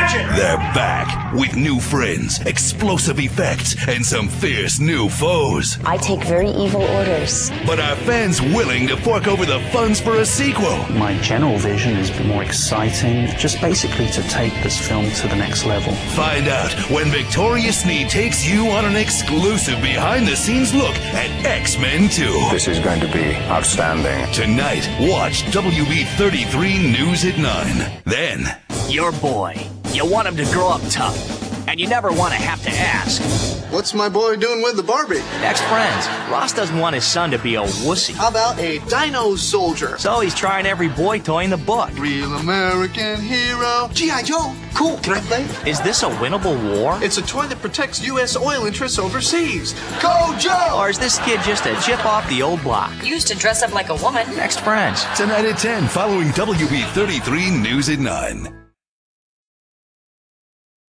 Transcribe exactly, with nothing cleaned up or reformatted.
Attention! They're back with new friends, explosive effects, and some fierce new foes. I take very evil orders. But are fans willing to fork over the funds for a sequel? My general vision is more exciting, just basically to take this film to the next level. Find out when Victoria Sneed takes you on an exclusive behind-the-scenes look at X-Men two. This is going to be outstanding. Tonight, watch W B thirty-three News at nine. Then, Your boy. You want him to grow up tough, and you never want to have to ask. What's my boy doing with the Barbie? Ex-friends. Ross doesn't want his son to be a wussy. How about a dino soldier? So he's trying every boy toy in the book. Real American hero. G I. Joe. Cool. Can I play? Is this a winnable war? It's a toy that protects U S oil interests overseas. Go, Joe! Or is this kid just a chip off the old block? Used to dress up like a woman. Ex-friends. tonight at ten, following W B thirty-three News at nine.